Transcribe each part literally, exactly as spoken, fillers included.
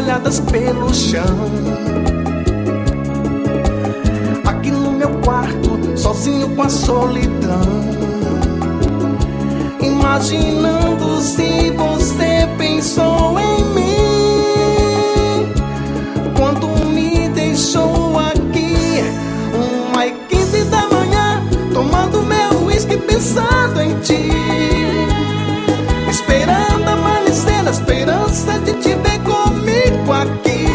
espalhadas pelo chão. Aqui no meu quarto, sozinho com a solidão, imaginando se você pensou em mim quando me deixou aqui, uma e quinze da manhã, tomando meu uísque, pensando em ti, esperando amanhecer na esperança de te ver comigo aqui.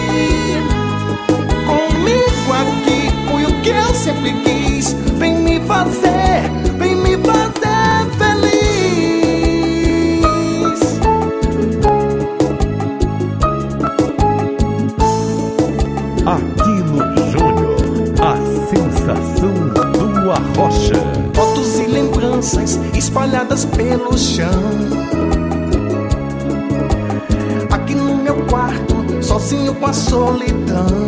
Comigo aqui, foi o que eu sempre quis. Vem me fazer, vem me fazer feliz. Aquino Júnior, a sensação do Arrocha. Fotos e lembranças espalhadas pelo chão. Aqui no meu quarto, sozinho com a solidão,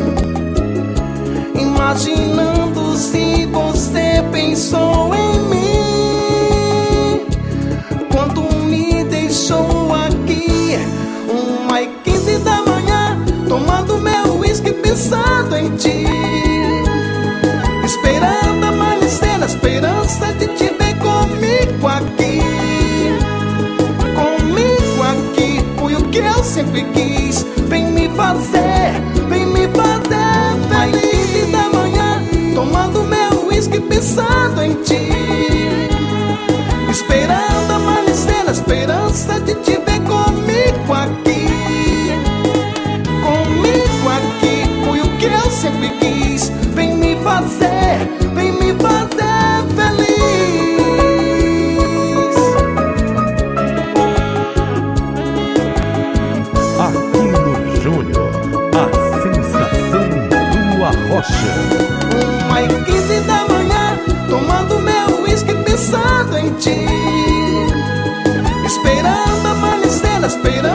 imaginando se você pensou em mim quando me deixou aqui, uma e quinze da manhã, tomando meu uísque, pensando em ti, esperando amanhecer na esperança de te ver comigo aqui. Comigo aqui, foi o que eu sempre quis. Vem me fazer, vem me fazer feliz. Da manhã, tomando meu uísque, pensando em ti, esperando amanhecer na esperança de te ver comigo aqui. Comigo aqui, foi o que eu sempre quis. Vem me fazer, vem me fazer feliz. Aquino Júnior, a sensação do Arrocha. Uma e quinze da manhã, tomando meu uísque, pensando em ti, esperando amanhecer na esperança